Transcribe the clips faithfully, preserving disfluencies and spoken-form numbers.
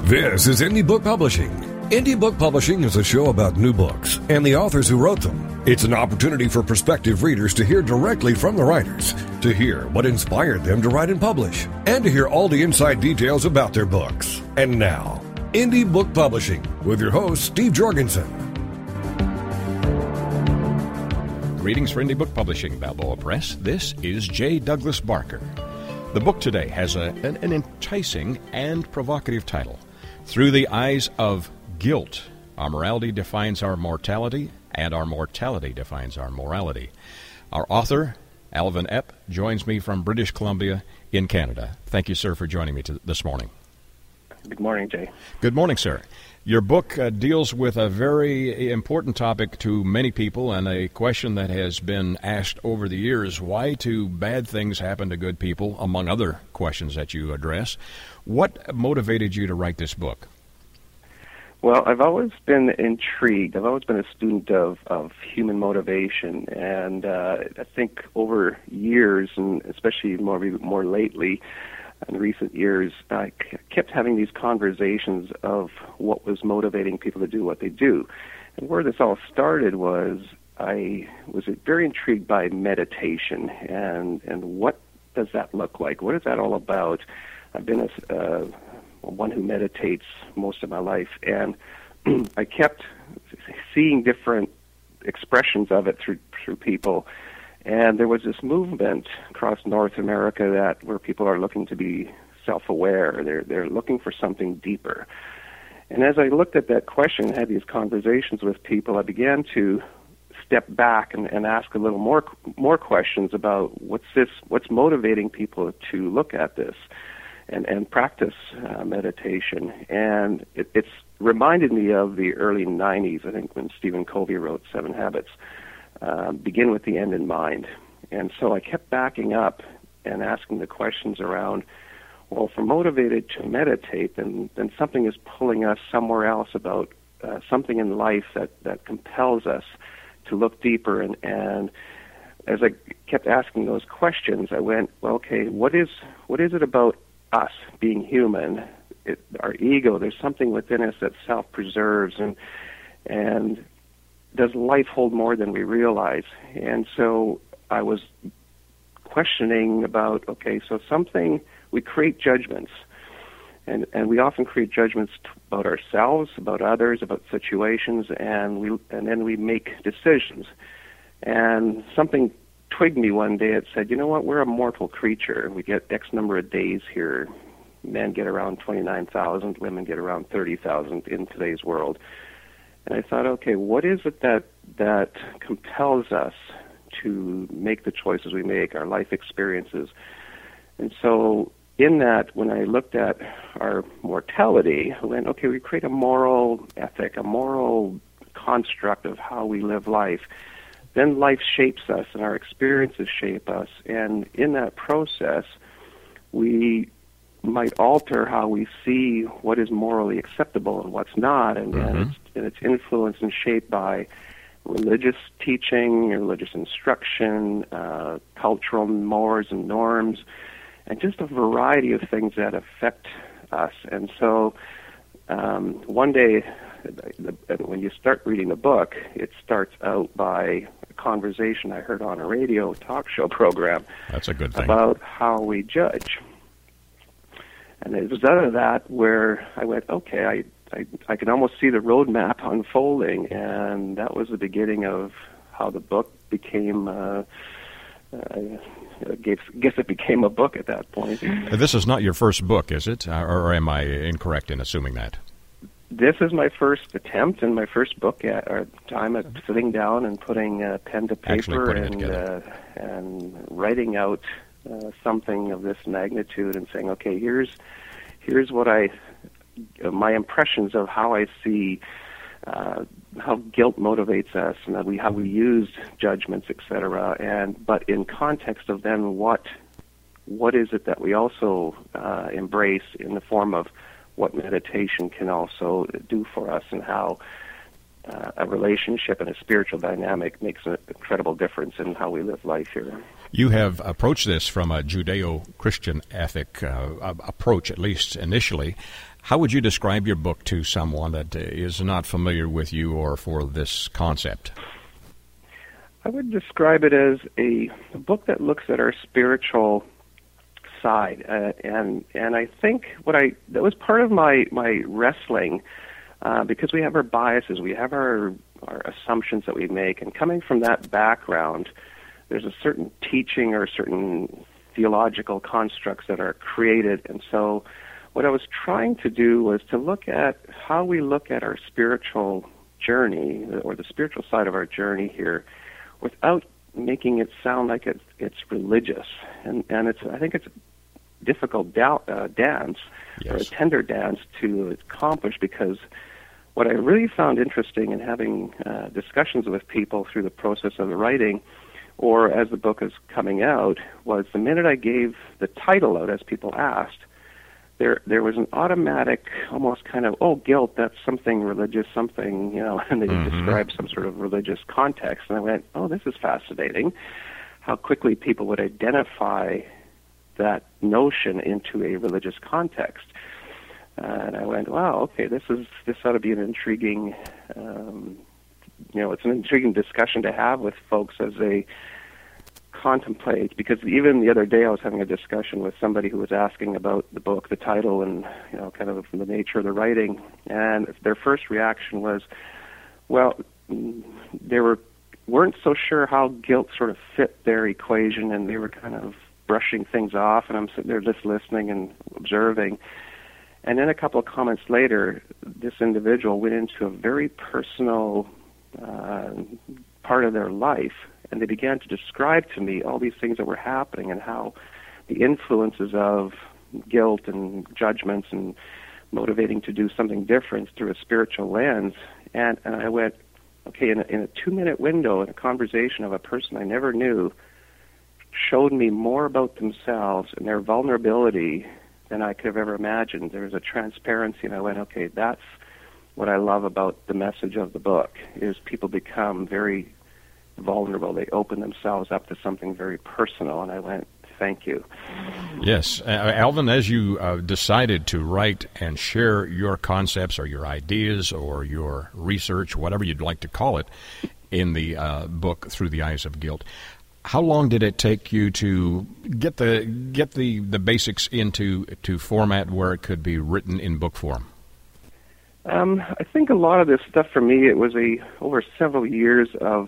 This is Indie Book Publishing. Indie Book Publishing is a show about new books and the authors who wrote them. It's an opportunity for prospective readers to hear directly from the writers, to hear what inspired them to write and publish, and to hear all the inside details about their books. And now, Indie Book Publishing with your host, Steve Jorgensen. Greetings for Indie Book Publishing, Balboa Press. This is J. Douglas Barker. The book today has a, an, an enticing and provocative title. Through the Eyes of Guilt, Our Morality Defines Our Mortality, and Our Mortality Defines Our Morality. Our author, Alvin Epp, joins me from British Columbia in Canada. Thank you, sir, for joining me to, this morning. Good morning, Jay. Good morning, sir. Your book uh, deals with a very important topic to many people and a question that has been asked over the years. Why do bad things happen to good people, among other questions that you address? What motivated you to write this book? Well, I've always been intrigued. I've always been a student of, of human motivation, and uh, I think over years, and especially more more lately, in recent years, I kept having these conversations of what was motivating people to do what they do. And where this all started was I was very intrigued by meditation and, and what does that look like? What is that all about? I've been a, uh, one who meditates most of my life, and I kept seeing different expressions of it through through people. And there was this movement across North America that where people are looking to be self-aware. They're they're looking for something deeper. And as I looked at that question and had these conversations with people, I began to step back and, and ask a little more more questions about what's this, what's motivating people to look at this and and practice uh, meditation. And it, it's reminded me of the early nineties, I think, when Stephen Covey wrote Seven Habits. Uh, begin with the end in mind. And so I kept backing up and asking the questions around, well, if we're motivated to meditate, then, then something is pulling us somewhere else about uh, something in life that, that compels us to look deeper. And, and as I kept asking those questions, I went, well, okay, what is what is it about us being human, it, our ego? There's something within us that self-preserves, and and does life hold more than we realize? And so I was questioning about, okay, so something, we create judgments, and, and we often create judgments about ourselves, about others, about situations, and we and then we make decisions. And something twigged me one day. It said, you know what, we're a mortal creature. We get X number of days here. Men get around twenty-nine thousand, women get around thirty thousand in today's world. And I thought, okay, what is it that that compels us to make the choices we make, our life experiences? And so in that, when I looked at our mortality, I went, okay, we create a moral ethic, a moral construct of how we live life. Then life shapes us and our experiences shape us. And in that process, we might alter how we see what is morally acceptable and what's not, and, mm-hmm. and, it's, and it's influenced and shaped by religious teaching, religious instruction, uh, cultural mores and norms, and just a variety of things that affect us. And so um, one day, the, the, when you start reading the book, it starts out by a conversation I heard on a radio talk show program. That's a good thing. About how we judge. And it was out of that where I went, okay, I, I I can almost see the roadmap unfolding, and that was the beginning of how the book became, uh, uh, I guess, guess it became a book at that point. This is not your first book, is it? Or, or am I incorrect in assuming that? This is my first attempt and my first book at our time at sitting down and putting uh, pen to paper and, uh, and writing out Uh, something of this magnitude and saying, okay, here's here's what I, uh, my impressions of how I see uh, how guilt motivates us and that we how we use judgments, et cetera. And but in context of then what what is it that we also uh, embrace in the form of what meditation can also do for us, and how uh, a relationship and a spiritual dynamic makes an incredible difference in how we live life here. You have approached this from a Judeo-Christian ethic uh, approach, at least initially. How would you describe your book to someone that is not familiar with you or for this concept? I would describe it as a, a book that looks at our spiritual side, uh, and and I think what I that was part of my my wrestling, uh, because we have our biases, we have our our assumptions that we make, and coming from that background, there's a certain teaching or certain theological constructs that are created, and so what I was trying to do was to look at how we look at our spiritual journey or the spiritual side of our journey here, without making it sound like it's, it's religious. And, and it's, I think it's a difficult da- uh, dance, yes. or a tender dance to accomplish, because what I really found interesting in having uh, discussions with people through the process of the writing, or as the book is coming out, was the minute I gave the title out, as people asked, there there was an automatic, almost kind of, oh, guilt, that's something religious, something, you know, and they mm-hmm. describe some sort of religious context. And I went, oh, this is fascinating, how quickly people would identify that notion into a religious context. Uh, and I went, wow, okay, this is this ought to be an intriguing, um, you know, it's an intriguing discussion to have with folks as they contemplate, because even the other day I was having a discussion with somebody who was asking about the book, the title, and, you know, kind of the nature of the writing, and their first reaction was, well, they were, weren't so sure how guilt sort of fit their equation, and they were kind of brushing things off, and I'm sitting there just listening and observing. And then a couple of comments later, this individual went into a very personal uh, part of their life, and they began to describe to me all these things that were happening and how the influences of guilt and judgments and motivating to do something different through a spiritual lens. And, and I went, okay, in a, in a two-minute window, in a conversation of a person I never knew, showed me more about themselves and their vulnerability than I could have ever imagined. There was a transparency, and I went, okay, that's what I love about the message of the book, is people become very vulnerable. They open themselves up to something very personal, and I went, thank you. Yes. Uh, Alvin, as you uh, decided to write and share your concepts or your ideas or your research, whatever you'd like to call it, in the uh, book Through the Eyes of Guilt, how long did it take you to get the get the, the basics into to format where it could be written in book form? Um, I think a lot of this stuff for me, it was a over several years of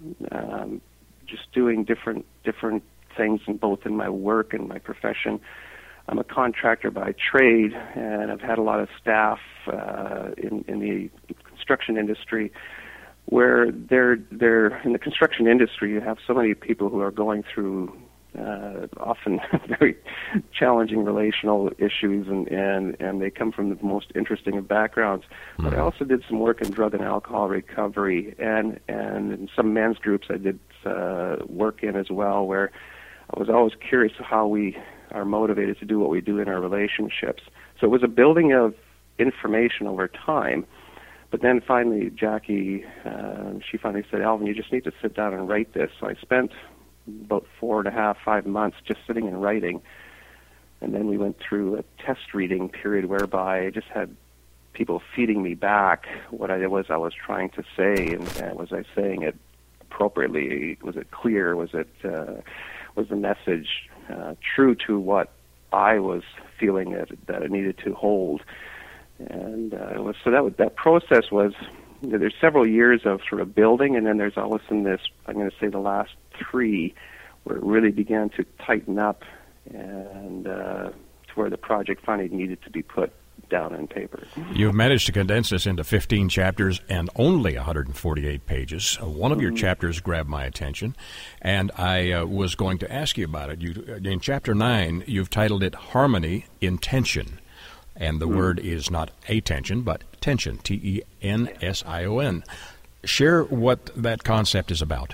um, just doing different different things, in both in my work and my profession. I'm a contractor by trade, and I've had a lot of staff uh, in, in the construction industry, where they're they're in the construction industry. You have so many people who are going through uh, often very challenging relational issues, and, and, and they come from the most interesting of backgrounds. Mm-hmm. But I also did some work in drug and alcohol recovery, and and in some men's groups I did uh, work in as well, where I was always curious how we are motivated to do what we do in our relationships. So it was a building of information over time. But then finally, Jackie, uh, she finally said, Alvin, you just need to sit down and write this. So I spent about four and a half, five months just sitting and writing. And then we went through a test reading period whereby I just had people feeding me back what I was I was trying to say, and, and was I saying it appropriately? Was it clear? Was it uh, was the message uh, true to what I was feeling that, that it needed to hold? And uh, it was, so that was, that process was, you know, there's several years of sort of building, and then there's all of a sudden this, I'm going to say the last three, where it really began to tighten up, and uh, to where the project finally needed to be put down on paper. You've managed to condense this into fifteen chapters and only one hundred forty-eight pages. One of mm-hmm. your chapters grabbed my attention, and I uh, was going to ask you about it. You, in chapter nine, you've titled it Harmony in Tension. And the mm. word is not attention, but tension, T E N S I O N. Share what that concept is about.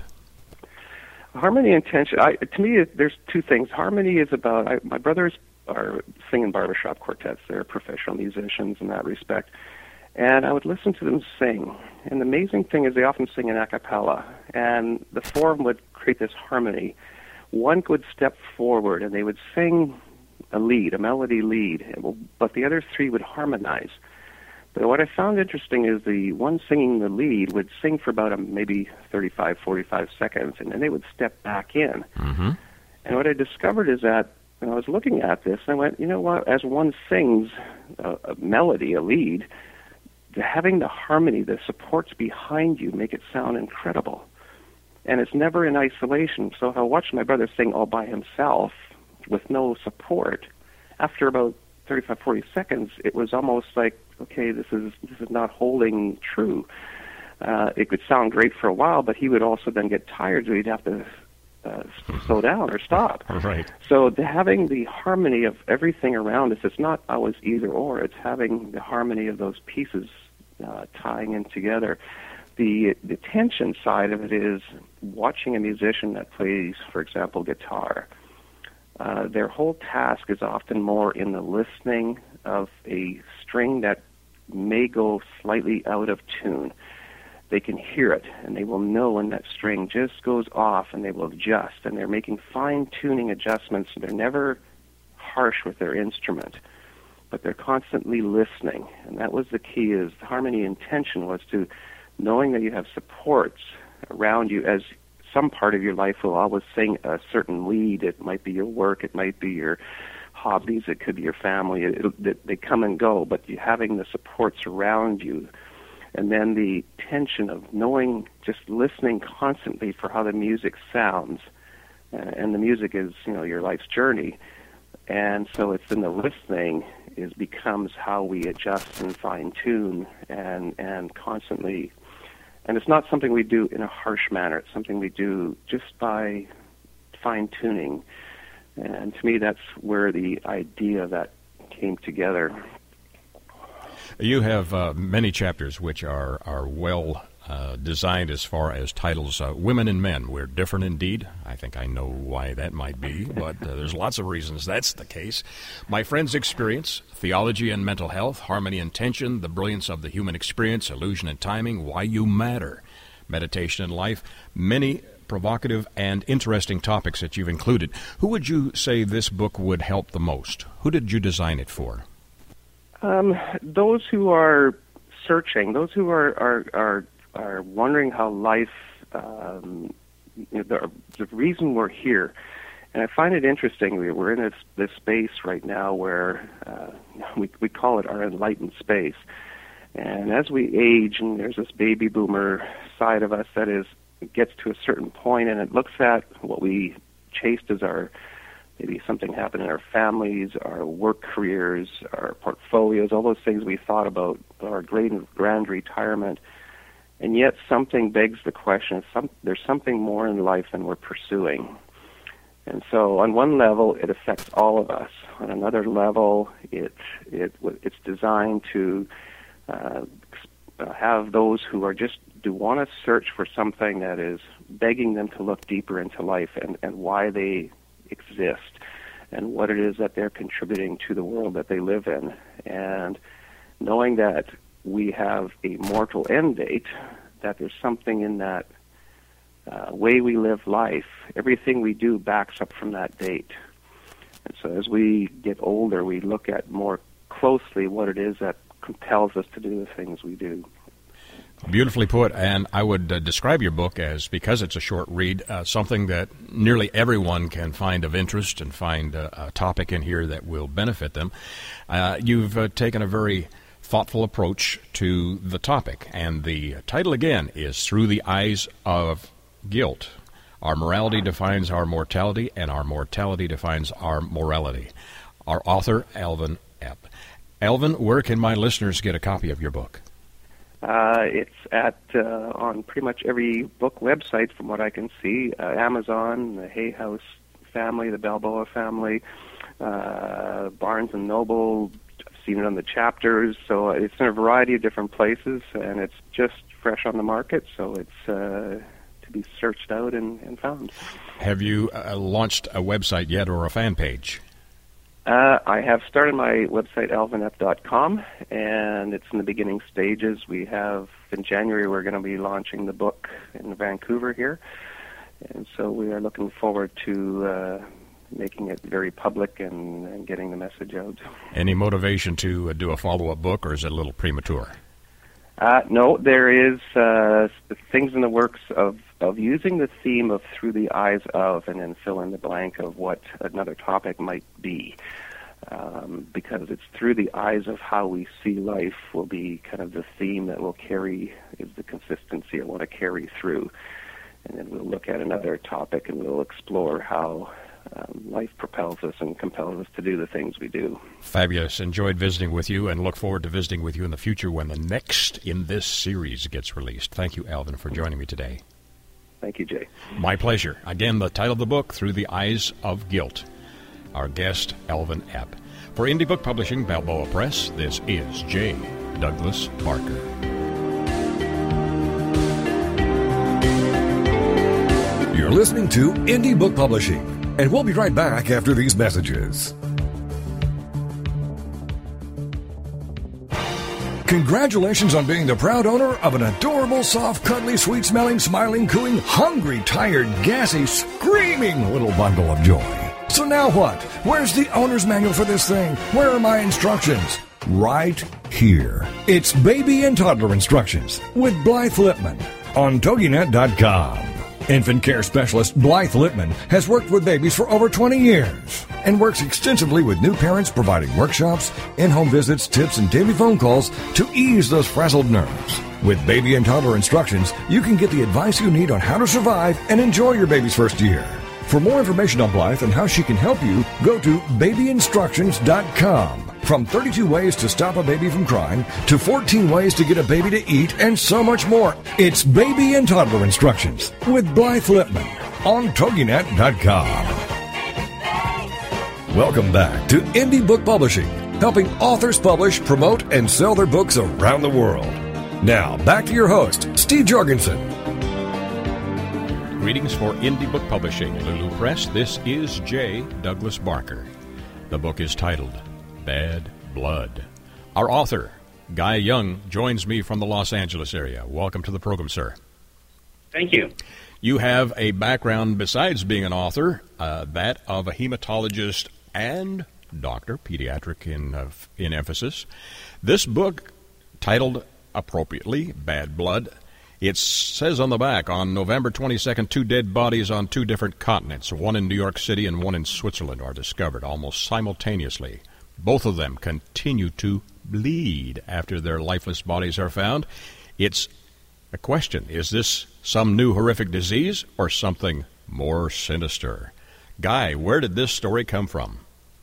Harmony and tension, I, to me, there's two things. Harmony is about, I, my brothers are singing barbershop quartets. They're professional musicians in that respect. And I would listen to them sing. And the amazing thing is they often sing in a cappella. And the four of them would create this harmony. One would step forward, and they would sing a lead, a melody lead, but the other three would harmonize. But what I found interesting is the one singing the lead would sing for about a, maybe thirty-five, forty-five seconds, and then they would step back in. Mm-hmm. And what I discovered is that when I was looking at this, I went, you know what, as one sings a, a melody, a lead, the, having the harmony, the supports behind you make it sound incredible. And it's never in isolation. So if I watched my brother sing all by himself with no support, after about thirty-five, forty seconds, it was almost like, okay, this is this is not holding true. Uh, it could sound great for a while, but he would also then get tired, so he'd have to uh, slow down or stop. Right. So the, having the harmony of everything around us, it's not always either or. It's having the harmony of those pieces uh, tying in together. The the tension side of it is watching a musician that plays, for example, guitar. Uh, their whole task is often more in the listening of a string that may go slightly out of tune. They can hear it, and they will know when that string just goes off, and they will adjust, and they're making fine-tuning adjustments. They're never harsh with their instrument, but they're constantly listening, and that was the key, is the harmony intention was to knowing that you have supports around you. As some part of your life will always sing a certain lead. It might be your work, it might be your hobbies, it could be your family. It, it, they come and go, but you having the supports around you, and then the tension of knowing, just listening constantly for how the music sounds, uh, and the music is, you know, your life's journey, and so it's in the listening is becomes how we adjust and fine tune and and constantly. And it's not something we do in a harsh manner. It's something we do just by fine-tuning. And to me, that's where the idea of that came together. You have uh, many chapters which are, are well uh, designed as far as titles. Uh, Women and Men, we're different indeed. I think I know why that might be, but uh, there's lots of reasons that's the case. My Friend's Experience, Theology and Mental Health, Harmony and Tension, The Brilliance of the Human Experience, Illusion and Timing, Why You Matter, Meditation and Life, many provocative and interesting topics that you've included. Who would you say this book would help the most? Who did you design it for? Um, those who are searching, those who are are are, are wondering how life, um, you know, the, the reason we're here. And I find it interesting. We're in this, this space right now where uh, we we call it our enlightened space. And as we age, and there's this baby boomer side of us that is gets to a certain point, and it looks at what we chased as our, maybe something happened in our families, our work careers, our portfolios, all those things we thought about, our great grand retirement, and yet something begs the question, some, there's something more in life than we're pursuing. And so on one level, it affects all of us. On another level, it, it it's designed to uh, have those who are just do want to search for something that is begging them to look deeper into life and, and why they exist and what it is that they're contributing to the world that they live in. And knowing that we have a mortal end date, that there's something in that uh, way we live life. Everything we do backs up from that date. And so as we get older, we look at more closely what it is that compels us to do the things we do. Beautifully put, and I would uh, describe your book as, because it's a short read, uh, something that nearly everyone can find of interest and find uh, a topic in here that will benefit them. Uh, you've uh, taken a very thoughtful approach to the topic, and the title again is Through the Eyes of Guilt. Our morality defines our mortality, and our mortality defines our morality. Our author, Alvin Epp. Alvin, where can my listeners get a copy of your book? Uh, it's at uh, on pretty much every book website, from what I can see. Uh, Amazon, the Hay House family, the Balboa family, uh, Barnes and Noble. I've seen it on the chapters. So it's in a variety of different places, and it's just fresh on the market. So it's uh, to be searched out and, and found. Have you uh, launched a website yet, or a fan page? Uh, I have started my website, alvin epp dot com, and it's in the beginning stages. We have, in January, we're going to be launching the book in Vancouver here, and so we are looking forward to uh, making it very public and, and getting the message out. Any motivation to uh, do a follow-up book, or is it a little premature? Uh, no, there is uh, things in the works of, of using the theme of Through the Eyes of, and then fill in the blank of what another topic might be. Um, because it's through the eyes of how we see life will be kind of the theme that will carry, is the consistency I want to carry through. And then we'll look at another topic and we'll explore how um, life propels us and compels us to do the things we do. Fabulous. Enjoyed visiting with you and look forward to visiting with you in the future when the next in this series gets released. Thank you, Alvin, for joining me today. Thank you, Jay. My pleasure. Again, the title of the book, Through the Eyes of Guilt. Our guest, Alvin Epp. For Indie Book Publishing, Balboa Press, this is J. Douglas Barker. You're listening to Indie Book Publishing, and we'll be right back after these messages. Congratulations on being the proud owner of an adorable, soft, cuddly, sweet-smelling, smiling, cooing, hungry, tired, gassy, screaming little bundle of joy. So now what? Where's the owner's manual for this thing? Where are my instructions? Right here. It's Baby and Toddler Instructions with Blythe Lipman on Toginet dot com. Infant care specialist Blythe Lipman has worked with babies for over twenty years and works extensively with new parents, providing workshops, in-home visits, tips, and daily phone calls to ease those frazzled nerves. With Baby and Toddler Instructions, you can get the advice you need on how to survive and enjoy your baby's first year. For more information on Blythe and how she can help you, go to baby instructions dot com. From thirty-two ways to stop a baby from crying to fourteen ways to get a baby to eat and so much more. It's Baby and Toddler Instructions with Blythe Lipman on Toginet dot com. Welcome back to Indie Book Publishing, helping authors publish, promote, and sell their books around the world. Now, back to your host, Steve Jorgensen. Greetings for Indie Book Publishing, Lulu Press. This is J. Douglas Barker. The book is titled Bad Blood. Our author, Guy Young, joins me from the Los Angeles area. Welcome to the program, sir. Thank you. You have a background, besides being an author, uh, that of a hematologist and doctor, pediatric in, uh, in emphasis. This book, titled appropriately Bad Blood, it says on the back, on November twenty-second, two dead bodies on two different continents, one in New York City and one in Switzerland, are discovered almost simultaneously. Both of them continue to bleed after their lifeless bodies are found. It's a question. Is this some new horrific disease or something more sinister? Guy, where did this story come from?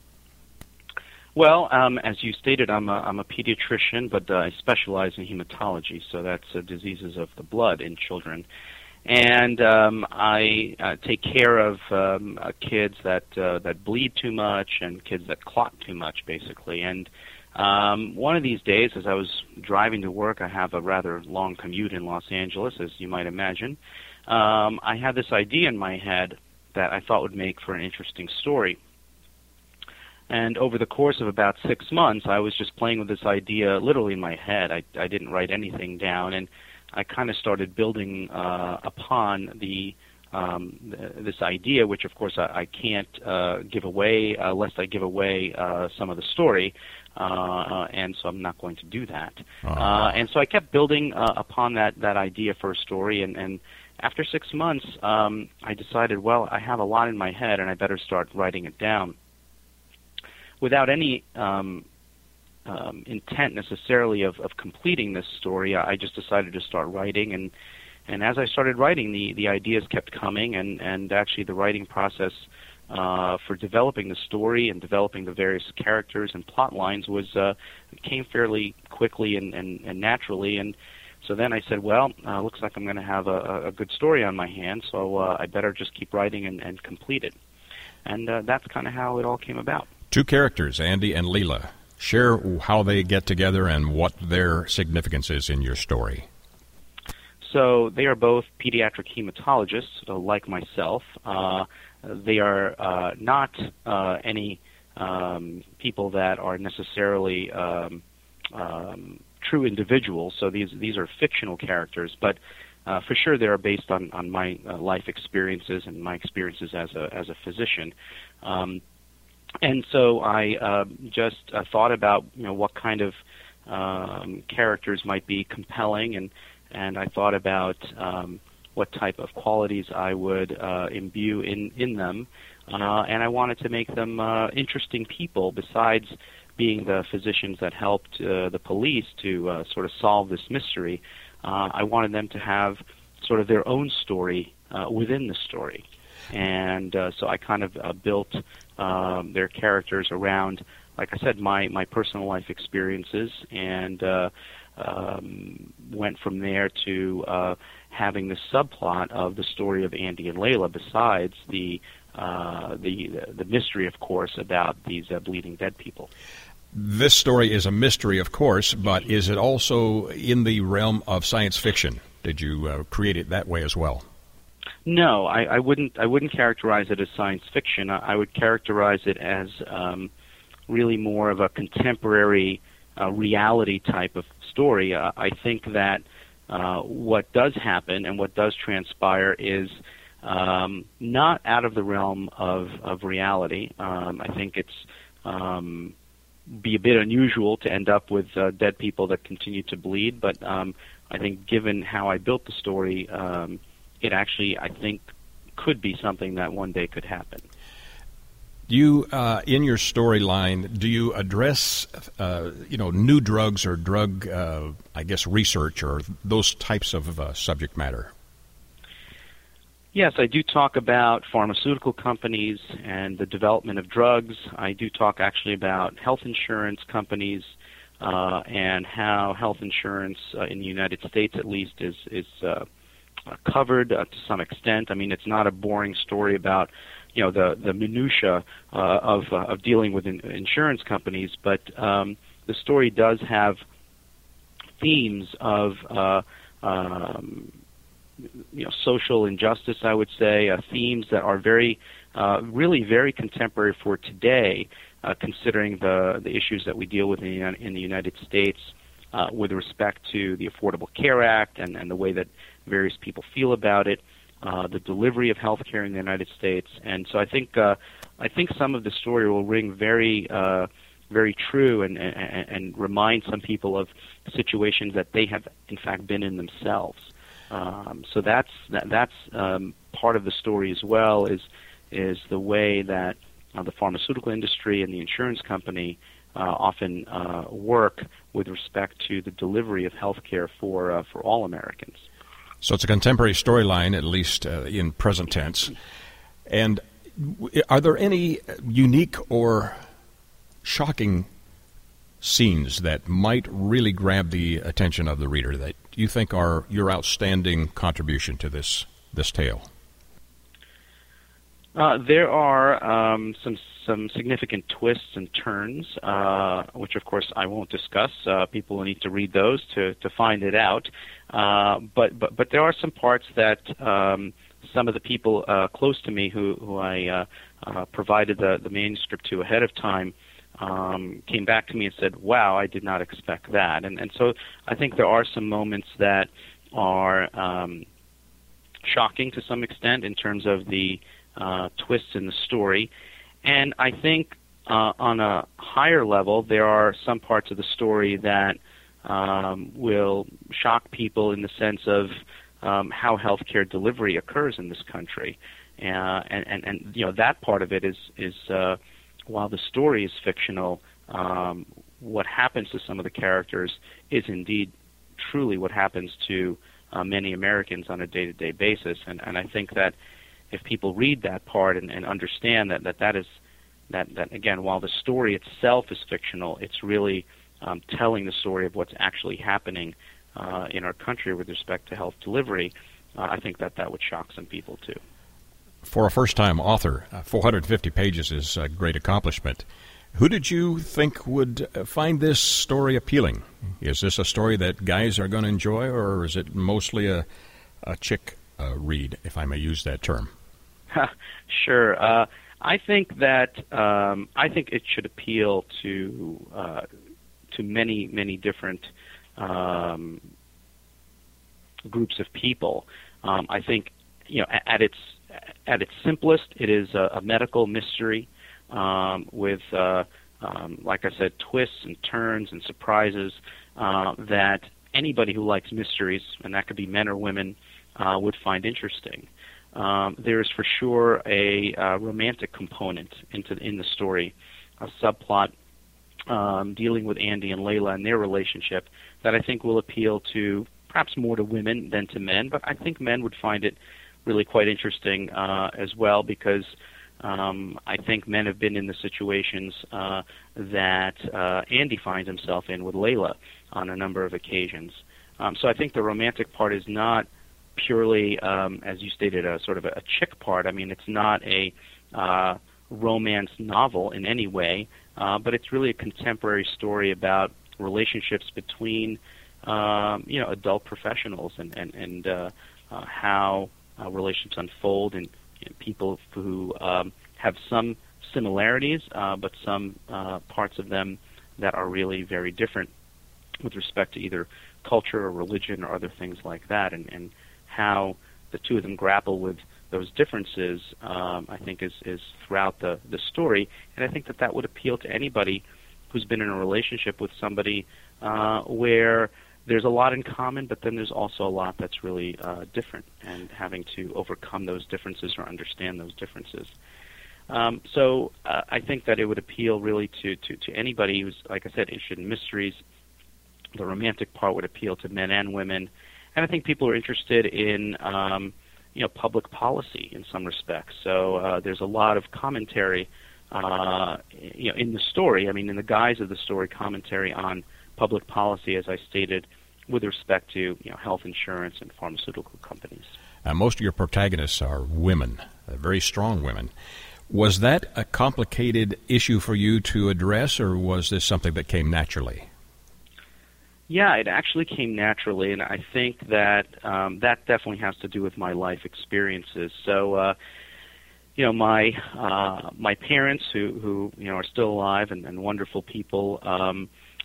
Well, um, as you stated, I'm a, I'm a pediatrician, but uh, I specialize in hematology, so that's uh, diseases of the blood in children. And um, I uh, take care of um, uh, kids that uh, that bleed too much and kids that clot too much, basically. And um, one of these days, as I was driving to work, I have a rather long commute in Los Angeles, as you might imagine. Um, I had this idea in my head that I thought would make for an interesting story. And over the course of about six months, I was just playing with this idea literally in my head. I, I didn't write anything down, and I kind of started building uh, upon the um, th- this idea, which of course I, I can't uh, give away uh, lest I give away uh, some of the story, uh, and so I'm not going to do that. Uh-huh. Uh, and so I kept building uh, upon that, that idea for a story, and, and after six months, um, I decided, well, I have a lot in my head, and I better start writing it down. Without any um, um, intent necessarily of, of completing this story, I just decided to start writing, and and as I started writing, the, the ideas kept coming, and, and actually the writing process uh, for developing the story and developing the various characters and plot lines was uh, came fairly quickly and, and, and naturally, and so then I said, well, uh, looks like I'm going to have a, a good story on my hands, so uh, I better just keep writing and, and complete it. And uh, that's kind of how it all came about. Two characters, Andy and Leela. Share how they get together and what their significance is in your story. So they are both pediatric hematologists, uh, like myself. Uh, they are uh, not uh, any um, people that are necessarily um, um, true individuals. So these these are fictional characters, but uh, for sure they are based on on my uh, life experiences and my experiences as a as a physician. Um, and so I uh, just uh, thought about you know what kind of um, characters might be compelling, and and I thought about um, what type of qualities I would uh, imbue in in them, uh, and I wanted to make them uh, interesting people besides being the physicians that helped uh, the police to uh, sort of solve this mystery. Uh, I wanted them to have sort of their own story uh, within the story. And uh, so I kind of uh, built um, their characters around, like I said, my, my personal life experiences, and uh, um, went from there to uh, having the subplot of the story of Andy and Layla, besides the uh, the the mystery, of course, about these uh, bleeding dead people. This story is a mystery, of course, but is it also in the realm of science fiction? Did you uh, create it that way as well? No, I, I wouldn't. I wouldn't characterize it as science fiction. I, I would characterize it as um, really more of a contemporary uh, reality type of story. Uh, I think that uh, what does happen and what does transpire is um, not out of the realm of of reality. Um, I think it's um, be a bit unusual to end up with uh, dead people that continue to bleed, but um, I think given how I built the story, um, it actually, I think, could be something that one day could happen. You, uh, in your storyline, do you address, uh, you know, new drugs or drug, uh, I guess, research or those types of uh, subject matter? Yes, I do talk about pharmaceutical companies and the development of drugs. I do talk actually about health insurance companies uh, and how health insurance uh, in the United States, at least, is is uh, covered uh, to some extent. I mean, it's not a boring story about you know the the minutia uh, of uh, of dealing with in, insurance companies, but um, the story does have themes of uh, um, you know, social injustice, I would say, uh, themes that are very, uh, really very contemporary for today, uh, considering the the issues that we deal with in the, in the United States uh, with respect to the Affordable Care Act and, and the way that various people feel about it, uh, the delivery of health care in the United States. And so I think uh, I think some of the story will ring very uh, very true and, and, and remind some people of situations that they have, in fact, been in themselves. Um, so that's that, that's um, part of the story as well. Is is the way that uh, the pharmaceutical industry and the insurance company uh, often uh, work with respect to the delivery of health care for uh, for all Americans. So it's a contemporary storyline, at least uh, in present tense. And are there any unique or shocking scenes that might really grab the attention of the reader that you think are your outstanding contribution to this this tale? Uh, there are um, some some significant twists and turns, uh, which of course I won't discuss. Uh, people will need to read those to, to find it out. Uh, but but but there are some parts that um, some of the people uh, close to me who who I uh, uh, provided the, the manuscript to ahead of time Um, came back to me and said, wow, I did not expect that. And and so I think there are some moments that are um, shocking to some extent in terms of the uh, twists in the story. And I think uh, on a higher level, there are some parts of the story that um, will shock people in the sense of um, how healthcare delivery occurs in this country. Uh, and, and, and, you know, that part of it is, is uh, while the story is fictional, um, what happens to some of the characters is indeed truly what happens to uh, many Americans on a day-to-day basis. And, and I think that if people read that part and, and understand that, that that is, that, that again, while the story itself is fictional, it's really um, telling the story of what's actually happening uh, in our country with respect to health delivery, uh, I think that that would shock some people too. For a first-time author, uh, four hundred fifty pages is a great accomplishment. Who did you think would find this story appealing? Is this a story that guys are going to enjoy, or is it mostly a, a chick uh, read, if I may use that term? Sure. Uh, I think that um, I think it should appeal to uh, to many, many different um, groups of people. Um, I think, you know, at, at its at its simplest, it is a, a medical mystery um, with, uh, um, like I said, twists and turns and surprises uh, that anybody who likes mysteries, and that could be men or women, uh, would find interesting. Um, there's for sure a uh, romantic component into in the story, a subplot um, dealing with Andy and Layla and their relationship that I think will appeal to perhaps more to women than to men, but I think men would find it really quite interesting uh, as well, because um, I think men have been in the situations uh, that uh, Andy finds himself in with Layla on a number of occasions. Um, so I think the romantic part is not purely, um, as you stated, a sort of a, a chick part. I mean, it's not a uh, romance novel in any way, uh, but it's really a contemporary story about relationships between, um, you know, adult professionals and and and uh, uh, how uh, relationships unfold, and you know, people who um, have some similarities, uh, but some uh, parts of them that are really very different with respect to either culture or religion or other things like that, and, and how the two of them grapple with those differences, um, I think, is, is throughout the, the story. And I think that that would appeal to anybody who's been in a relationship with somebody uh, where there's a lot in common, but then there's also a lot that's really uh, different, and having to overcome those differences or understand those differences. Um, so uh, I think that it would appeal really to, to, to anybody who's, like I said, interested in mysteries. The romantic part would appeal to men and women. And I think people are interested in, um, you know, public policy in some respects. So uh, there's a lot of commentary, uh, you know, in the story. I mean, in the guise of the story, commentary on public policy, as I stated, with respect to, you know, health insurance and pharmaceutical companies. Uh, most of your protagonists are women, uh, very strong women. Was that a complicated issue for you to address, or was this something that came naturally? Yeah, it actually came naturally, and I think that um, that definitely has to do with my life experiences. So, uh, you know, my uh, my parents, who, who you know are still alive and, and wonderful people, um,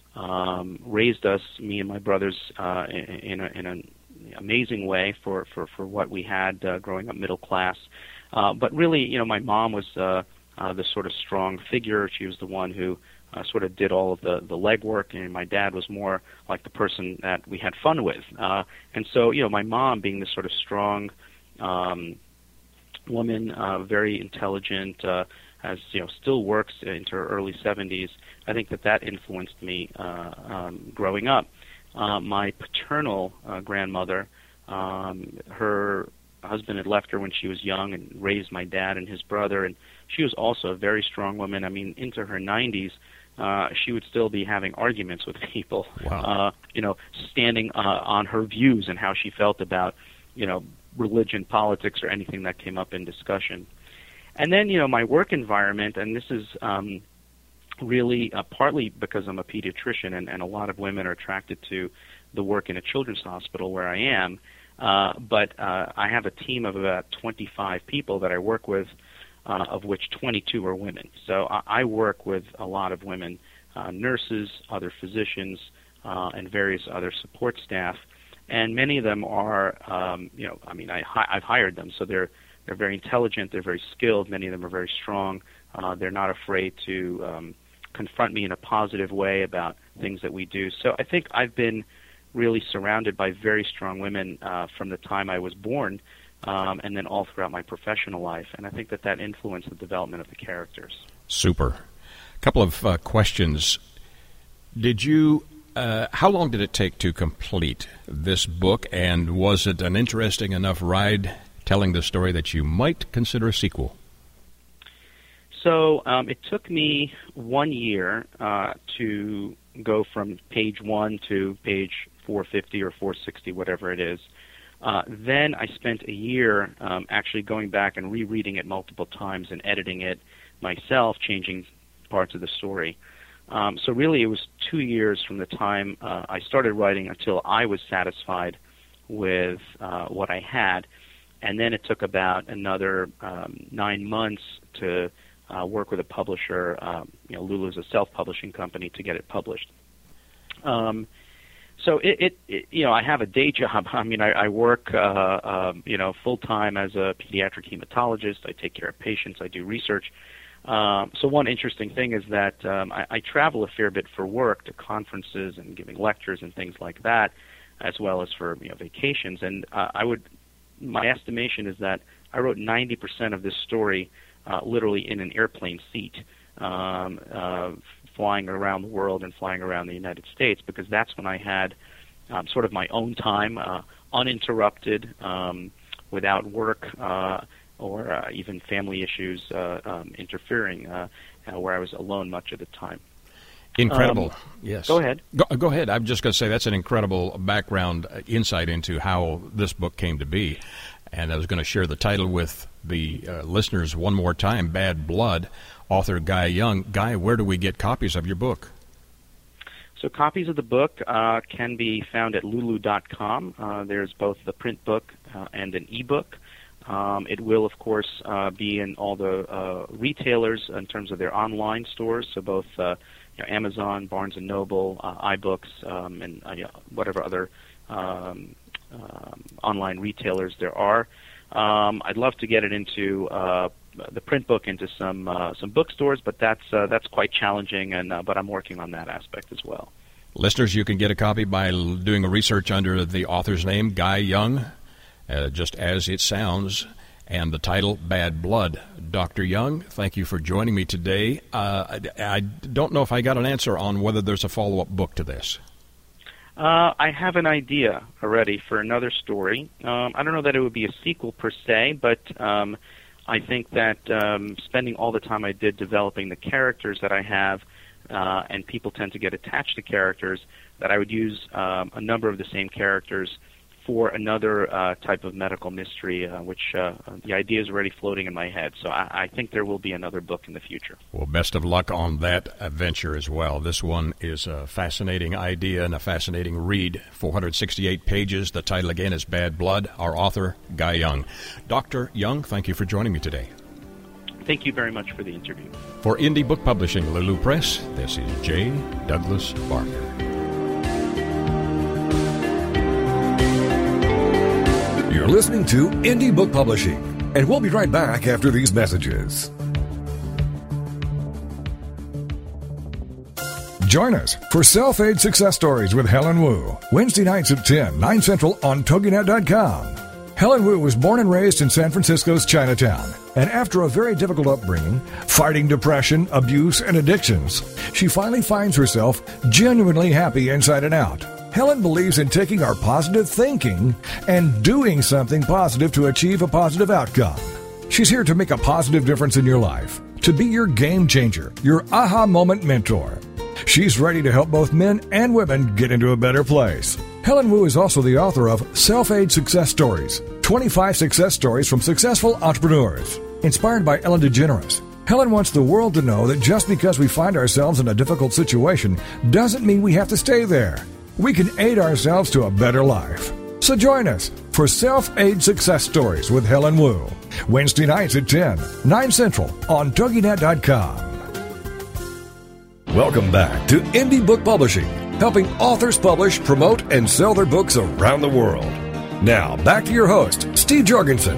um, raised us, me and my brothers, uh, in, in, a, in an amazing way for, for, for what we had uh, growing up middle class. Uh, but really, you know, my mom was uh, uh, the sort of strong figure. She was the one who Uh, sort of did all of the, the legwork, and my dad was more like the person that we had fun with. Uh, and so, you know, my mom being this sort of strong um, woman, uh, very intelligent, uh, as you know, still works into her early seventies, I think that that influenced me uh, um, growing up. Uh, my paternal uh, grandmother, um, her husband had left her when she was young and raised my dad and his brother, and she was also a very strong woman. I mean, into her nineties, uh, she would still be having arguments with people, wow. uh, you know, standing uh, on her views and how she felt about, you know, religion, politics, or anything that came up in discussion. And then, you know, my work environment, and this is um, really uh, partly because I'm a pediatrician, and, and a lot of women are attracted to the work in a children's hospital where I am, uh, but uh, I have a team of about twenty-five people that I work with, Uh, of which twenty-two are women. So I, I work with a lot of women, uh, nurses, other physicians, uh, and various other support staff, and many of them are, um, you know, I mean, I, I've hired them, so they're they're very intelligent, they're very skilled. Many of them are very strong. Uh, they're not afraid to um, confront me in a positive way about things that we do. So I think I've been really surrounded by very strong women uh, from the time I was born. Um, and then all throughout my professional life. And I think that that influenced the development of the characters. Super. A couple of uh, questions. Did you, uh, how long did it take to complete this book, and was it an interesting enough ride telling the story that you might consider a sequel? So um, it took me one year uh, to go from page one to page four fifty or four sixty, whatever it is. Uh, then I spent a year um, actually going back and rereading it multiple times and editing it myself, changing parts of the story. Um, so really it was two years from the time uh, I started writing until I was satisfied with uh, what I had. And then it took about another um, nine months to uh, work with a publisher. Um, you know, Lulu is a self-publishing company, to get it published. Um, so it, it, it, you know, I have a day job. I mean, I, I work, uh, um, you know, full time as a pediatric hematologist. I take care of patients. I do research. Um, so one interesting thing is that um, I, I travel a fair bit for work to conferences and giving lectures and things like that, as well as for you know vacations. And uh, I would, my estimation is that I wrote ninety percent of this story uh, literally in an airplane seat, um, uh, flying around the world and flying around the United States, because that's when I had um, sort of my own time, uh, uninterrupted, um, without work. Uh, or uh, even family issues uh, um, interfering, uh, uh, where I was alone much of the time. Incredible. Um, yes. Go ahead. Go, go ahead. I'm just going to say that's an incredible background uh, insight into how this book came to be. And I was going to share the title with the uh, listeners one more time, Bad Blood, author Guy Young. Guy, where do we get copies of your book? So copies of the book uh, can be found at lulu dot com. Uh, there's both the print book uh, and an ebook. Um, it will, of course, uh, be in all the uh, retailers in terms of their online stores, so both uh, you know, Amazon, Barnes and Noble, uh, iBooks, um, and uh, you know, whatever other um, um, online retailers there are. Um, I'd love to get it into uh, the print book into some uh, some bookstores, but that's uh, that's quite challenging, and uh, but I'm working on that aspect as well. Listeners, you can get a copy by doing a research under the author's name, Guy Young. Uh, just as it sounds, and the title, Bad Blood. Doctor Young, thank you for joining me today. Uh, I, I don't know if I got an answer on whether there's a follow-up book to this. Uh, I have an idea already for another story. Um, I don't know that it would be a sequel per se, but um, I think that um, spending all the time I did developing the characters that I have, uh, and people tend to get attached to characters, that I would use um, a number of the same characters for another uh, type of medical mystery, uh, which uh, the idea is already floating in my head. So I, I think there will be another book in the future. Well, best of luck on that adventure as well. This one is a fascinating idea and a fascinating read. four hundred sixty-eight pages. The title again is Bad Blood. Our author, Guy Young. Doctor Young, thank you for joining me today. Thank you very much for the interview. For Indie Book Publishing, Lulu Press, this is J. Douglas Barker. You're listening to Indie Book Publishing, and we'll be right back after these messages. Join us for Self-Aid Success Stories with Helen Wu, Wednesday nights at ten, nine Central on Toginet dot com. Helen Wu was born and raised in San Francisco's Chinatown, and after a very difficult upbringing, fighting depression, abuse, and addictions, she finally finds herself genuinely happy inside and out. Helen believes in taking our positive thinking and doing something positive to achieve a positive outcome. She's here to make a positive difference in your life, to be your game changer, your aha moment mentor. She's ready to help both men and women get into a better place. Helen Wu is also the author of Self-Aid Success Stories, twenty-five success stories from successful entrepreneurs. Inspired by Ellen DeGeneres, Helen wants the world to know that just because we find ourselves in a difficult situation doesn't mean we have to stay there. We can aid ourselves to a better life. So join us for Self-Aid Success Stories with Helen Wu, Wednesday nights at ten, nine Central on Toginet dot com. Welcome back to Indie Book Publishing, helping authors publish, promote, and sell their books around the world. Now, back to your host, Steve Jorgensen.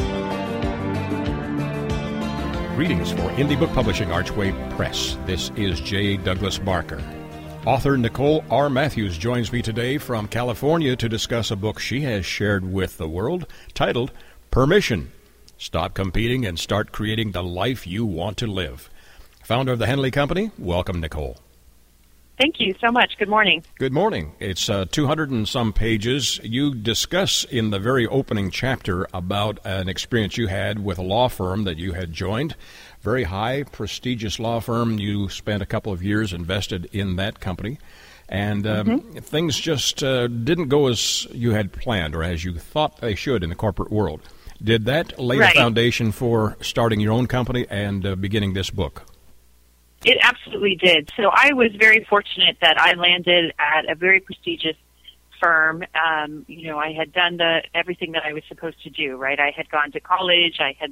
Greetings for Indie Book Publishing, Archway Press. This is J. Douglas Barker. Author Nicole R. Matthews joins me today from California to discuss a book she has shared with the world titled Permission. Stop competing and start creating the life you want to live. Founder of the Henley Company, welcome, Nicole. Thank you so much. Good morning. Good morning. It's uh, two hundred and some pages. You discuss in the very opening chapter about an experience you had with a law firm that you had joined. Very high, prestigious law firm. You spent a couple of years invested in that company. And um, mm-hmm. things just uh, didn't go as you had planned or as you thought they should in the corporate world. Did that lay right. the foundation for starting your own company and uh, beginning this book? It absolutely did. So I was very fortunate that I landed at a very prestigious firm. Um, you know, I had done the everything that I was supposed to do, right? I had gone to college. I had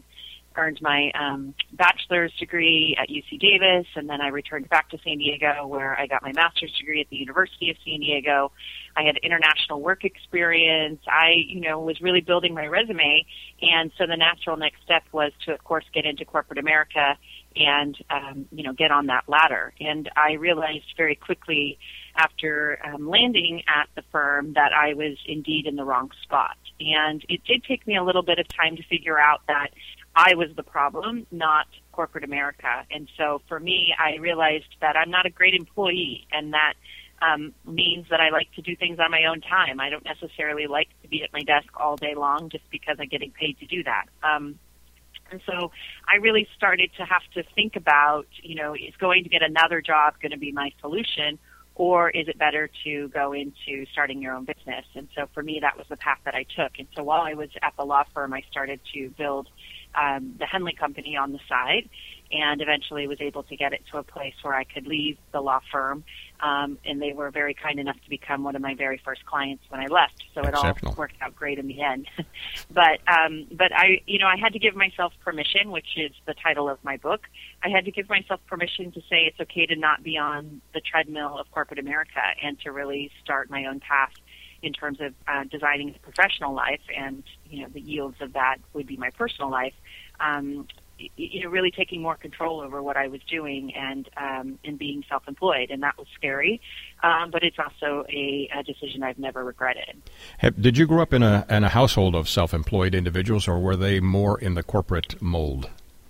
earned my um, bachelor's degree at U C Davis, and then I returned back to San Diego where I got my master's degree at the University of San Diego. I had international work experience. I, you know, was really building my resume, and so the natural next step was to, of course, get into corporate America and, um, you know, get on that ladder. And I realized very quickly after um, landing at the firm that I was indeed in the wrong spot. And it did take me a little bit of time to figure out that I was the problem, not corporate America. And so for me, I realized that I'm not a great employee, and that um, means that I like to do things on my own time. I don't necessarily like to be at my desk all day long just because I'm getting paid to do that. Um, and so I really started to have to think about, you know, is going to get another job going to be my solution, or is it better to go into starting your own business? And so for me, that was the path that I took. And so while I was at the law firm, I started to build um, the Henley Company on the side, and eventually was able to get it to a place where I could leave the law firm. Um, and they were very kind enough to become one of my very first clients when I left. So it all worked out great in the end. but um, but I, you know, I had to give myself permission, which is the title of my book. I had to give myself permission to say it's okay to not be on the treadmill of corporate America and to really start my own path in terms of uh, designing a professional life, and, you know, the yields of that would be my personal life. Um, you know, really taking more control over what I was doing and um, and being self-employed, and that was scary, um, but it's also a, a decision I've never regretted. Have, did you grow up in a in a household of self-employed individuals, or were they more in the corporate mold?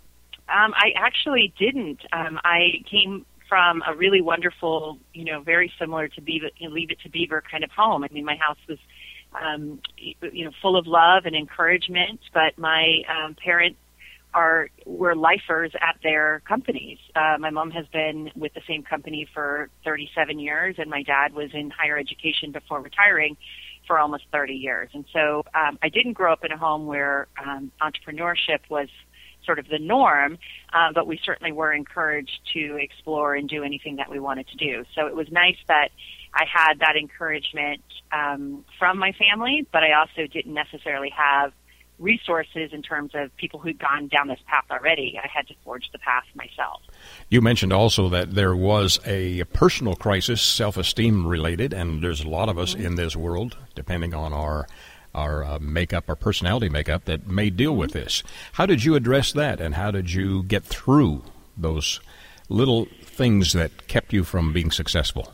Um, I actually didn't. Um, I came from a really wonderful, you know, very similar to Beaver, you know, Leave It to Beaver kind of home. I mean, my house was, um, you know, full of love and encouragement, but my um, parents are were lifers at their companies. Uh, my mom has been with the same company for thirty-seven years, and my dad was in higher education before retiring for almost thirty years. And so um, I didn't grow up in a home where um, entrepreneurship was sort of the norm, uh, but we certainly were encouraged to explore and do anything that we wanted to do. So it was nice that I had that encouragement um, from my family, but I also didn't necessarily have resources in terms of people who'd gone down this path already. I had to forge the path myself. You mentioned also that there was a personal crisis, self-esteem related, and there's a lot of us mm-hmm. in this world, depending on our our uh, makeup, our personality makeup, that may deal with this. How did you address that, and how did you get through those little things that kept you from being successful?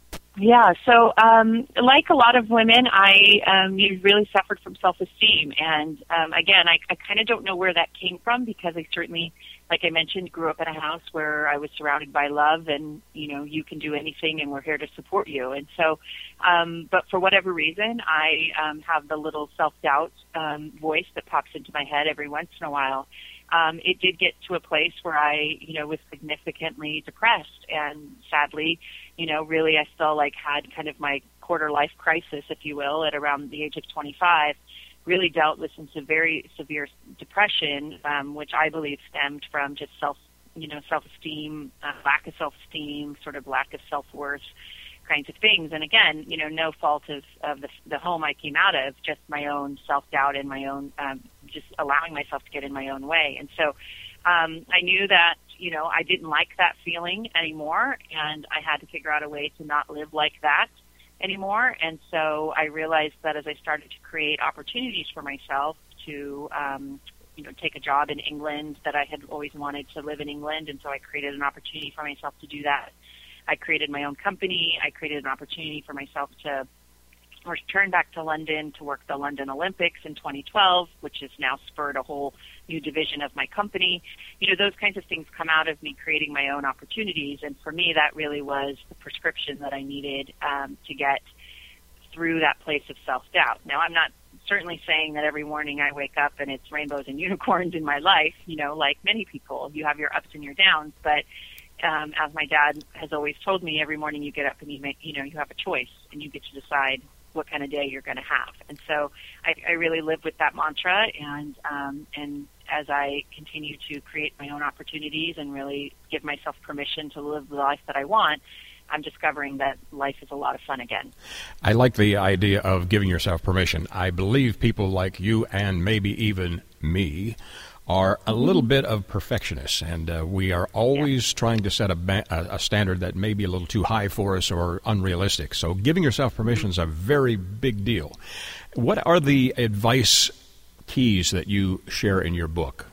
Yeah, so um, like a lot of women, I um, you really suffered from self-esteem. And um, again, I, I kind of don't know where that came from, because I certainly, like I mentioned, grew up in a house where I was surrounded by love and, you know, you can do anything and we're here to support you. And so, um, but for whatever reason, I um, have the little self-doubt um, voice that pops into my head every once in a while. Um, it did get to a place where I, you know, was significantly depressed, and sadly, you know, really I still like had kind of my quarter life crisis, if you will, at around the age of twenty-five, really dealt with some very severe depression, um, which I believe stemmed from just self, you know, self-esteem, uh, lack of self-esteem, sort of lack of self-worth kinds of things. And again, you know, no fault of, of the, the home I came out of, just my own self-doubt and my own, um, just allowing myself to get in my own way. And so um, I knew that, you know, I didn't like that feeling anymore, and I had to figure out a way to not live like that anymore. And so I realized that as I started to create opportunities for myself to, um, you know, take a job in England, that I had always wanted to live in England, and so I created an opportunity for myself to do that. I created my own company. I created an opportunity for myself to return back to London to work the London Olympics in twenty twelve, which has now spurred a whole new division of my company. You know, those kinds of things come out of me creating my own opportunities, and for me that really was the prescription that I needed um, to get through that place of self-doubt. Now, I'm not certainly saying that every morning I wake up and it's rainbows and unicorns in my life, you know, like many people. You have your ups and your downs, but Um, as my dad has always told me, every morning you get up and you make, you know, you have a choice and you get to decide what kind of day you're going to have. And so I, I really live with that mantra, and um, and as I continue to create my own opportunities and really give myself permission to live the life that I want, I'm discovering that life is a lot of fun again. I like the idea of giving yourself permission. I believe people like you, and maybe even me, are a little bit of perfectionists, and uh, we are always yeah. trying to set a, ba- a standard that may be a little too high for us or unrealistic. So giving yourself permission is a very big deal. What are the advice keys that you share in your book?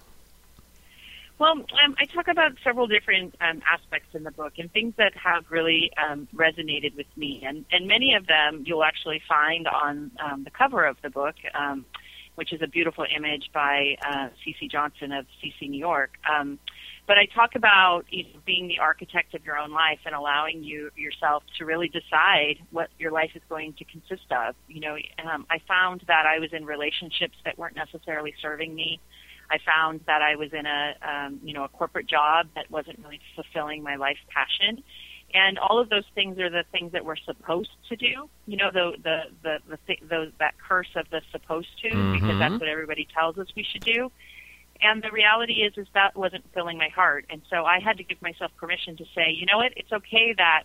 Well, um, I talk about several different um, aspects in the book and things that have really um, resonated with me. And, and many of them you'll actually find on um, the cover of the book, um, which is a beautiful image by uh, Cece Johnson of Cece New York. Um, but I talk about, you know, being the architect of your own life and allowing you yourself to really decide what your life is going to consist of. You know, um, I found that I was in relationships that weren't necessarily serving me. I found that I was in a, um, you know, a corporate job that wasn't really fulfilling my life passion. And all of those things are the things that we're supposed to do. You know, the the the, the th- those, that curse of the supposed to, mm-hmm. because that's what everybody tells us we should do. And the reality is, is that wasn't filling my heart. And so I had to give myself permission to say, you know what, it's okay that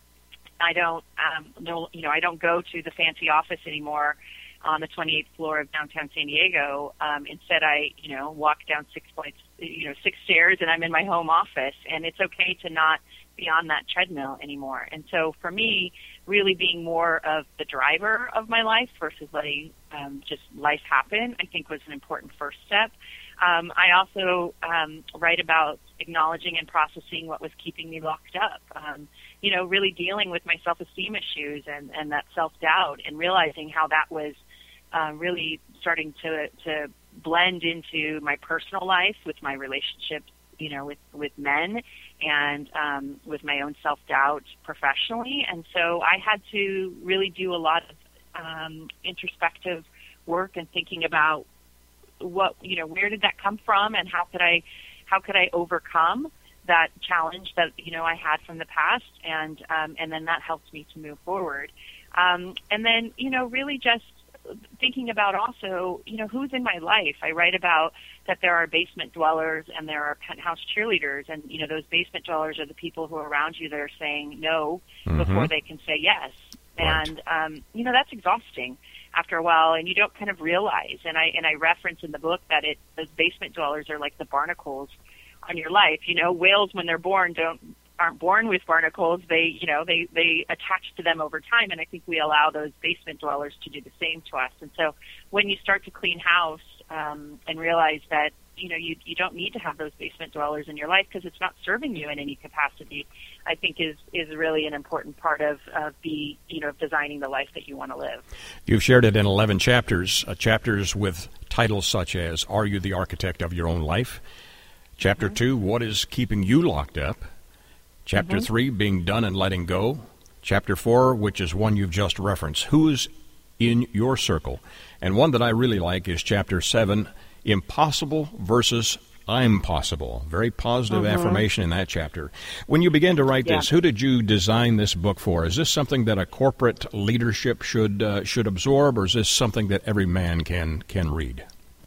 I don't, um, no, you know, I don't go to the fancy office anymore on the twenty-eighth floor of downtown San Diego. Um, instead, I, you know, walk down six points, you know, six stairs, and I'm in my home office. And it's okay to not be on that treadmill anymore. And so, for me, really being more of the driver of my life versus letting um, just life happen, I think was an important first step. Um, I also um, write about acknowledging and processing what was keeping me locked up. Um, you know, really dealing with my self-esteem issues and, and that self-doubt, and realizing how that was Uh, really starting to to blend into my personal life with my relationships, you know, with, with men and um, with my own self-doubt professionally. And so I had to really do a lot of um, introspective work and thinking about what, you know, where did that come from and how could I, how could I overcome that challenge that, you know, I had from the past. And, um, and then that helped me to move forward. Um, and then, you know, really just thinking about also, you know, who's in my life. I write about that there are basement dwellers and there are penthouse cheerleaders, and, you know, those basement dwellers are the people who are around you that are saying no mm-hmm. before they can say yes. Right. And, um, you know, that's exhausting after a while, and you don't kind of realize. And I, and I reference in the book that it, those basement dwellers are like the barnacles on your life. You know, whales, when they're born, don't, aren't born with barnacles. They, you know, they, they attach to them over time. And I think we allow those basement dwellers to do the same to us. And so when you start to clean house, um, and realize that, you know, you, you don't need to have those basement dwellers in your life because it's not serving you in any capacity, I think is, is really an important part of, of the, you know, of designing the life that you want to live. You've shared it in eleven chapters, uh, chapters with titles such as, Are You the Architect of Your Own Life? Chapter mm-hmm. two, What is Keeping You Locked Up? Chapter mm-hmm. three, Being Done and Letting Go. Chapter four, which is one you've just referenced, Who is in Your Circle? And one that I really like is Chapter seven, Impossible versus I'm Possible. Very positive mm-hmm. affirmation in that chapter. When you began to write yeah. this, who did you design this book for? Is this something that a corporate leadership should uh, should absorb, or is this something that every man can can read?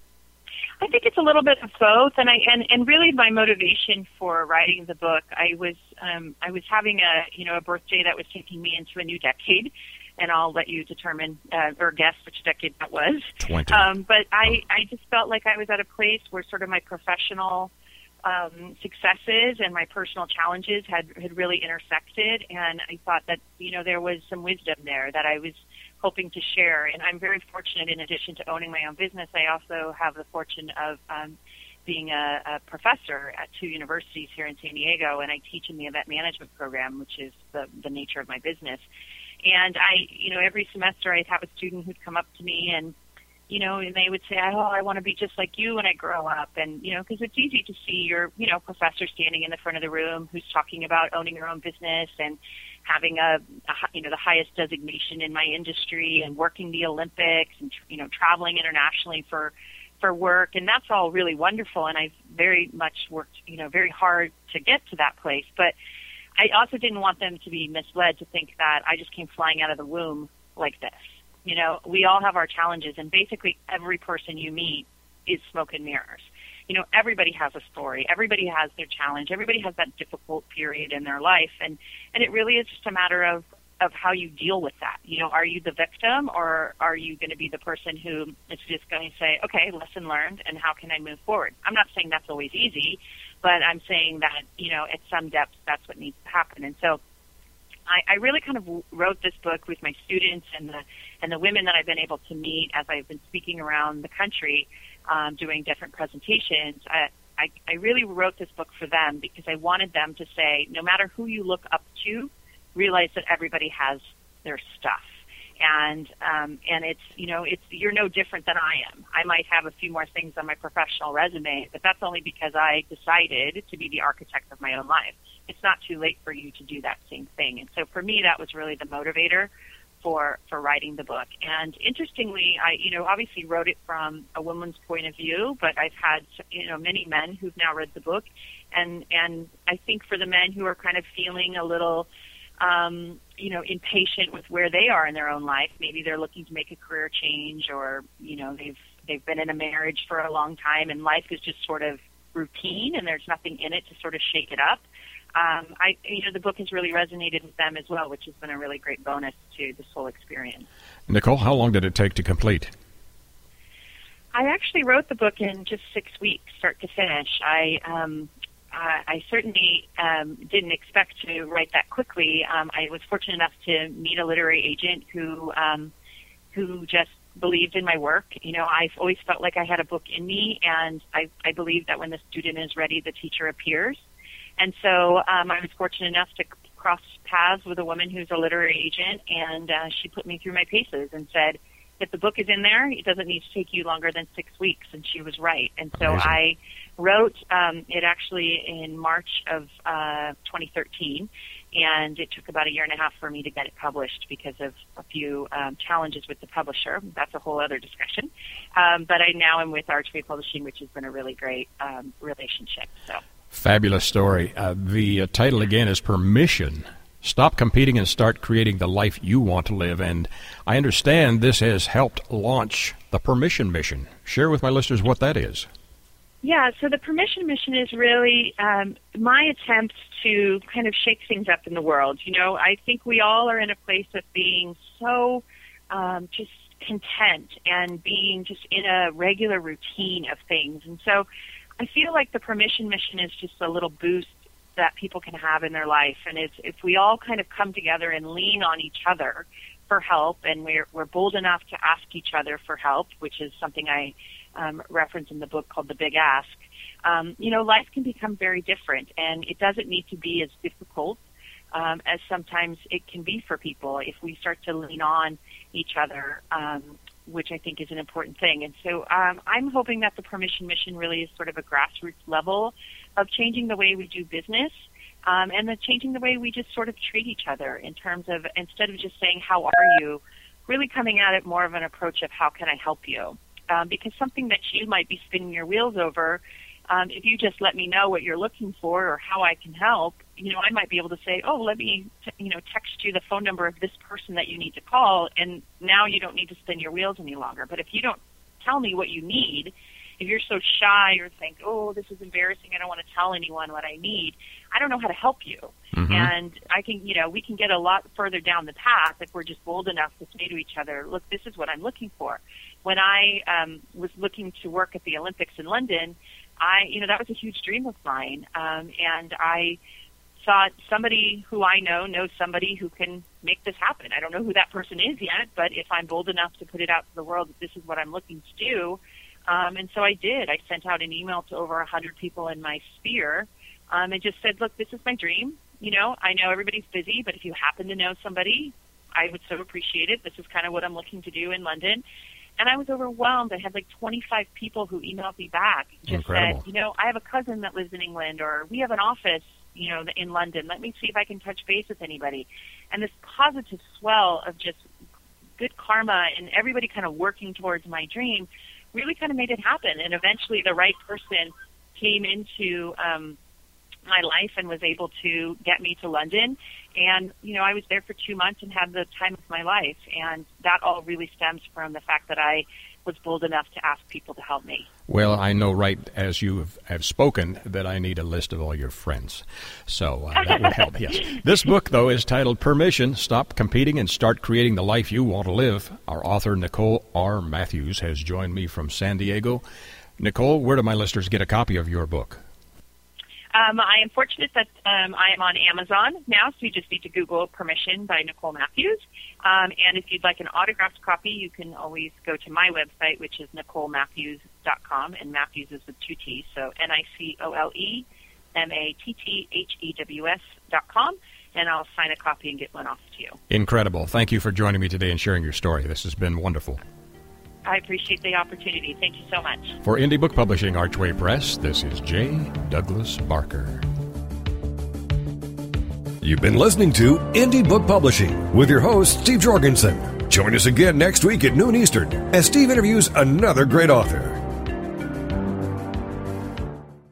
I think it's a little bit of both, and I and, and really my motivation for writing the book, I was um, I was having a you know a birthday that was taking me into a new decade, and I'll let you determine uh, or guess which decade that was. Twenty. Um, but I, I just felt like I was at a place where sort of my professional um, successes and my personal challenges had had really intersected, and I thought that you know there was some wisdom there that I was hoping to share. And I'm very fortunate, in addition to owning my own business, I also have the fortune of um, being a, a professor at two universities here in San Diego, and I teach in the event management program, which is the, the nature of my business. And I, you know, every semester I'd have a student who'd come up to me and, you know, and they would say, oh, I want to be just like you when I grow up. And, you know, because it's easy to see your, you know, professor standing in the front of the room who's talking about owning your own business and having a, a, you know, the highest designation in my industry and working the Olympics and, you know, traveling internationally for, for work. And that's all really wonderful. And I've very much worked, you know, very hard to get to that place. But I also didn't want them to be misled to think that I just came flying out of the womb like this. You know, we all have our challenges, and basically every person you meet is smoke and mirrors. You know, everybody has a story. Everybody has their challenge. Everybody has that difficult period in their life. And, and it really is just a matter of of how you deal with that. You know, are you the victim, or are you going to be the person who is just going to say, okay, lesson learned, and how can I move forward? I'm not saying that's always easy, but I'm saying that, you know, at some depth, that's what needs to happen. And so I, I really kind of wrote this book with my students and the and the women that I've been able to meet as I've been speaking around the country, um, doing different presentations. I, I, I really wrote this book for them because I wanted them to say, no matter who you look up to, realize that everybody has their stuff. And um, and it's, you know, it's you're no different than I am. I might have a few more things on my professional resume, but that's only because I decided to be the architect of my own life. It's not too late for you to do that same thing. And so for me, that was really the motivator for for writing the book. And interestingly, I, you know, obviously wrote it from a woman's point of view, but I've had, you know, many men who've now read the book. And, and I think for the men who are kind of feeling a little, um, you know, impatient with where they are in their own life, maybe they're looking to make a career change, or, you know, they've, they've been in a marriage for a long time and life is just sort of routine and there's nothing in it to sort of shake it up. Um, I, you know, the book has really resonated with them as well, which has been a really great bonus to this whole experience. Nicole, how long did it take to complete? I actually wrote the book in just six weeks, start to finish. I, um, I, I certainly um, didn't expect to write that quickly. Um, I was fortunate enough to meet a literary agent who, um, who just believed in my work. You know, I've always felt like I had a book in me, and I, I believe that when the student is ready, the teacher appears. And so um, I was fortunate enough to cross paths with a woman who's a literary agent, and uh, she put me through my paces and said, if the book is in there, it doesn't need to take you longer than six weeks. And she was right. And so Amazing. I wrote um, it actually in March of uh, twenty thirteen, and it took about a year and a half for me to get it published because of a few um, challenges with the publisher. That's a whole other discussion. Um, but I now am with Archway Publishing, which has been a really great um, relationship. So. Fabulous story. Uh, the uh, title again is Permission. Stop competing and start creating the life you want to live. And I understand this has helped launch the Permission Mission. Share with my listeners what that is. Yeah, so the Permission Mission is really um, my attempt to kind of shake things up in the world. You know, I think we all are in a place of being so um, just content and being just in a regular routine of things. And so I feel like the Permission Mission is just a little boost that people can have in their life. And it's, if we all kind of come together and lean on each other for help, and we're, we're bold enough to ask each other for help, which is something I um, reference in the book called The Big Ask, um, you know, life can become very different, and it doesn't need to be as difficult um, as sometimes it can be for people if we start to lean on each other, um, which I think is an important thing. And so um, I'm hoping that the Permission Mission really is sort of a grassroots level of changing the way we do business, um, and the changing the way we just sort of treat each other in terms of, instead of just saying, how are you, really coming at it more of an approach of how can I help you? Um, because something that you might be spinning your wheels over, um, if you just let me know what you're looking for or how I can help, you know, I might be able to say, oh, let me, t- you know, text you the phone number of this person that you need to call, and now you don't need to spin your wheels any longer. But if you don't tell me what you need, if you're so shy or think, oh, this is embarrassing, I don't want to tell anyone what I need, I don't know how to help you. Mm-hmm. And I can, you know, we can get a lot further down the path if we're just bold enough to say to each other, look, this is what I'm looking for. When I um, was looking to work at the Olympics in London, I, you know, that was a huge dream of mine. Um, and I thought somebody who I know knows somebody who can make this happen. I don't know who that person is yet, but if I'm bold enough to put it out to the world that this is what I'm looking to do, um, and so I did. I sent out an email to over one hundred people in my sphere um, and just said, look, this is my dream. You know, I know everybody's busy, but if you happen to know somebody, I would so appreciate it. This is kind of what I'm looking to do in London. And I was overwhelmed. I had like twenty-five people who emailed me back. Just Incredible. said, you know, I have a cousin that lives in England, or we have an office, you know, in London. Let me see if I can touch base with anybody. And this positive swell of just good karma and everybody kind of working towards my dream really kind of made it happen. And eventually the right person came into um, my life and was able to get me to London. And, you know, I was there for two months and had the time of my life. And that all really stems from the fact that I was bold enough to ask people to help me. Well, I know right as you have, have spoken that I need a list of all your friends. So uh, that would help, yes. This book, though, is titled Permission, Stop Competing and Start Creating the Life You Want to Live. Our author, Nicole R. Matthews, has joined me from San Diego. Nicole, where do my listeners get a copy of your book? Um, I am fortunate that um, I am on Amazon now, so you just need to Google Permission by Nicole Matthews. Um, and if you'd like an autographed copy, you can always go to my website, which is nicole matthews dot com, and Matthews is with two T's, so N I C O L E M A T T H E W S dot com, and I'll sign a copy and get one off to you. Incredible. Thank you for joining me today and sharing your story. This has been wonderful. I appreciate the opportunity. Thank you so much. For Indie Book Publishing, Archway Press, this is J. Douglas Barker. You've been listening to Indie Book Publishing with your host, Steve Jorgensen. Join us again next week at noon Eastern as Steve interviews another great author.